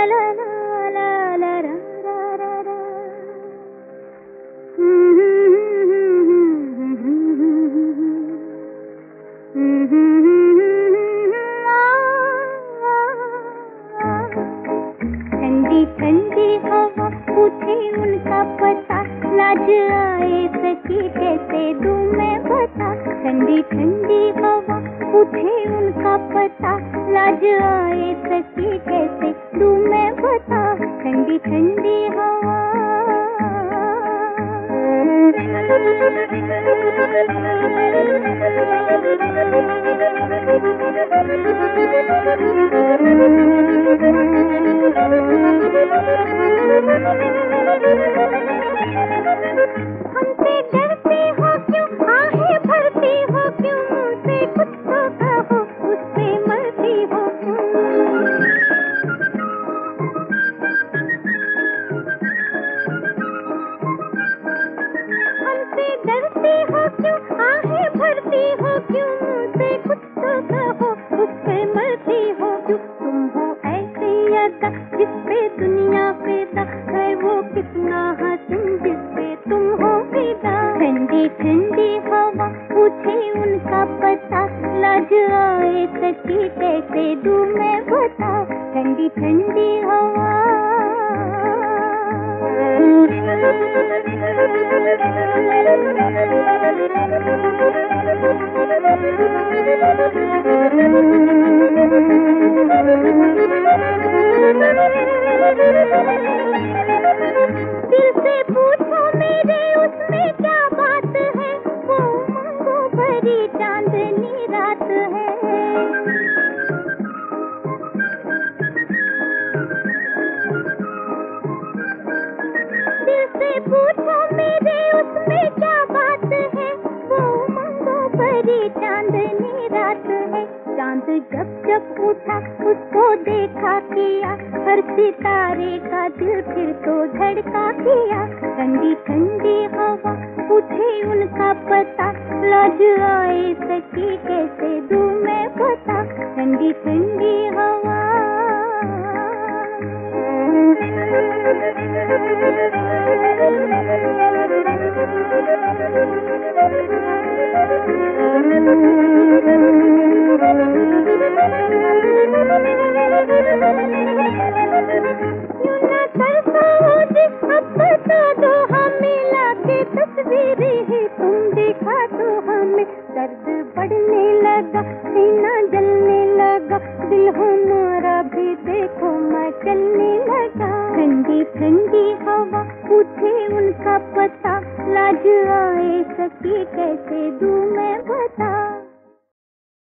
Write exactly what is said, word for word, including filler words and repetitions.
ला ला ला ला रा रा रा रा। ठंडी ठंडी हवा पूछे उनका पता, लाज आए सकी कैसे दूं मैं बता। ठंडी ठंडी हवा पूछे उनका पता, लाज आए सकी कैसे दूं मैं बता। ठंडी ठंडी हवा हमसे डरते हो क्यों, आहें भरती हो क्यों, मुझसे कुछ तो कहो, उससे मरती हो क्यों। हमसे डरते हो क्यों, आहें भरती हो क्यों, मुझसे कुछ तो कहो, उससे मरती हो क्यों। तुम हो ऐसे अदा जिसपे दुनिया फिदा है, वो कितना हसीन जिसपे तुम हो फिदा। ठंडी ठंडी हवा पूछे उनका पता, लाज आए सकी कैसे दूं मैं बता। ठंडी ठंडी हवा दिल से पूछो मेरे उसमें क्या बात है, वो उमंगों भरी चांदनी रात है। दिल से पूछो मेरे उसमें क्या बात है, वो उमंगों भरी चांदनी रात है। चांद जब जब उठा उसको देखा किया, हर सितारे का दिल फिर तो धड़का किया। ठंडी ठंडी हवा पूछे उनका पता, लाज आए सकी कैसे दूं मैं बता। ठंडी ठंडी हवा यूं ना तरसाओ जी, अब बता दो हमें, लाके तस्वीरें ही तुम दिखा दो हमें। दर्द बढ़ने लगा, सीना जलने लगा, दिल हमारा भी देखो मचलने लगा। ठंडी ठंडी हवा पूछे उनका पता, लाज आए सकी कैसे दूं मैं बता।